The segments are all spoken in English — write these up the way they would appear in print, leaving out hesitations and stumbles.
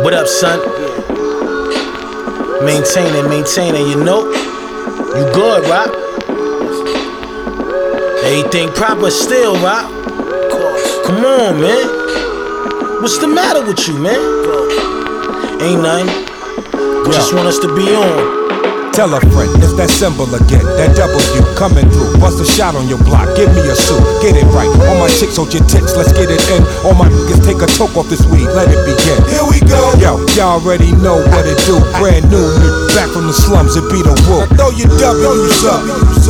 What up, son? Maintaining, you know? You good, right? Everything proper still, right? Come on, man. What's the matter with you, man? Ain't nothing. Just want us to be on. Tell a friend, it's that symbol again, that W coming through. Bust a shot on your block, give me a suit, get it right. All my chicks hold your tits, let's get it in. All my niggas take a toke off this weed, let it begin. Here we go. Yo, y'all already know what it do. Brand new, back from the slums, it be the wool. Now throw your W's up.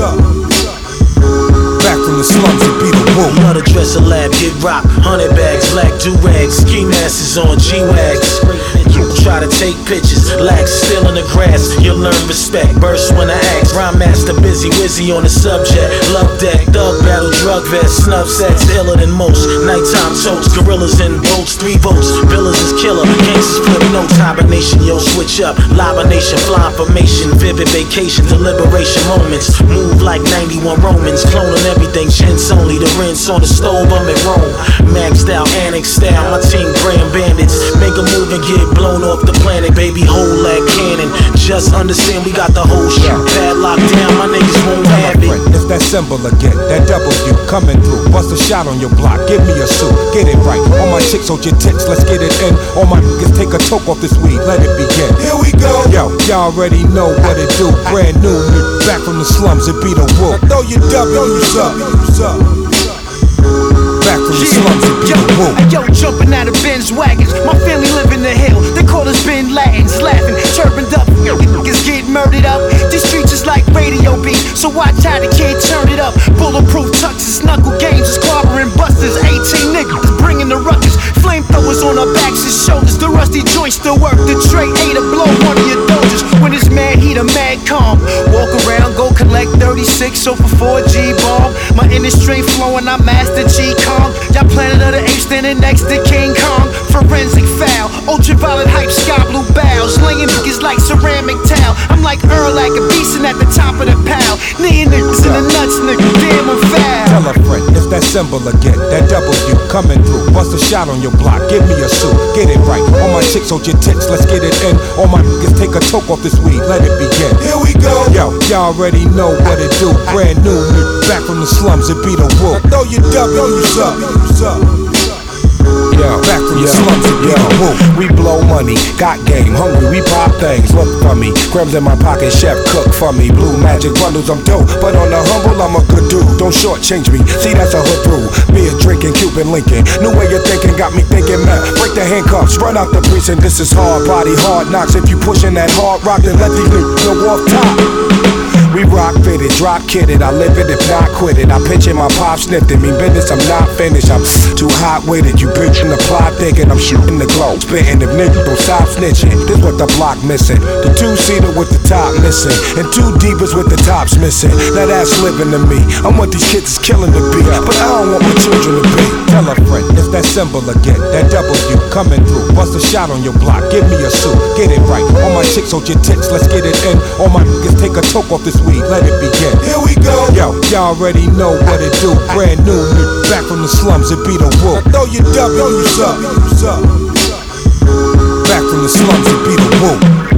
Back from the slums, it be the wool. You know the dresser lab, get rock, 100 bags, black do-rags, ski masses on G-Wags. You try to take pictures, lax still in the grass, you'll learn respect. Burst when I ask, rhyme master busy, wizzy on the subject. Love deck, thug battle, drug vest, snub sets, iller than most. Nighttime toast, gorillas in boats, 3 votes. Villas is killer, gangsters flip notes. Hibernation, yo, switch up. Libernation, fly formation, vivid vacation, deliberation moments. Move like 91 Romans, cloning everything, chintz only. The rinse on the stove, I'm in Rome. Maxed out, annex style, my team grand bandits. Make a move and get blown off the planet, baby, hold that cannon. Just understand we got the whole shit padlocked down, my niggas won't have it. It's that symbol again, that W coming through. Bust a shot on your block, give me a suit, get it right. All my chicks hold your tits, let's get it in. All my niggas take a toke off this weed, let it begin. Here we go. Yo, y'all already know what it do. Brand new, back from the slums, it be the wool. Now throw your W's up. Back from the slums, it be the wool. Yo, jumping out of Benz wagons, my family live in the hill. They call us Ben Latins, laughing, turbaned up. Niggas get murdered up. These streets is like radio beat, so watch how the kid turn it up. Bulletproof tuxes, knuckle games, is clobbering busters. 18 niggas bringing the ruckus. Flamethrowers on our backs and shoulders. The rusty joints still work. The tray A to blow one of your dojers. When it's mad heat, a mad calm. Walk around, go collect 36 so for 4G bomb. My inner strength flowing, I master G Kong. Y'all Planet of the Apes standing next to King Kong. Forensic foul, ultraviolet hype, sky blue bows. Laying niggas like ceramic towel. I'm like Earl like a beastin' at the top of the pile. Kneeing niggas in the nuts, nigga, damn I'm foul. Tell a friend, it's that symbol again, that W coming through. Bust a shot on your block, give me a suit, get it right. All my chicks hold your tits, let's get it in. All my niggas take a toke off this weed, let it begin. Here we go. Yo, y'all already know what it do. Brand new, back from the slums, it be the wool. Now throw your W's up. Back from the slums, it be the wool. We blow money, got game, hungry, we pop things. Look for me, grams in my pocket, chef cook for me. Blue magic bundles, I'm dope, but on the humble, I'm a good dude. Don't shortchange me, see that's a hood rule. Beer drinking, Cuban Lincoln. New way of thinking got me thinking, man. Break the handcuffs, run out the precinct. This is hard body, hard knocks. If you pushing that hard rock, then let these niggas go off top. We rock fitted, drop kidded, I live it if not quit it. I pitch it, my pop sniffed it, mean business, I'm not finished. I'm too hot with it, you bitch in the plot thinking I'm shooting the glow. Spitting if niggas don't stop snitching, this what the block missing. The 2-seater with the top missing, and 2 divas with the tops missing. Now that's living to me, I'm what these kids is killing to be, but I don't want my children to be. Tell a friend, it's that symbol again, that W coming through. Bust a shot on your block, give me a suit, get it right. All my chicks hold your tits, let's get it in. All my niggas take a toke off this weed, let it begin. Here we go. Yo, y'all already know what it do. Brand new, back from the slums, it be the wool. Now throw your W's up. Back from the slums, it be the wool.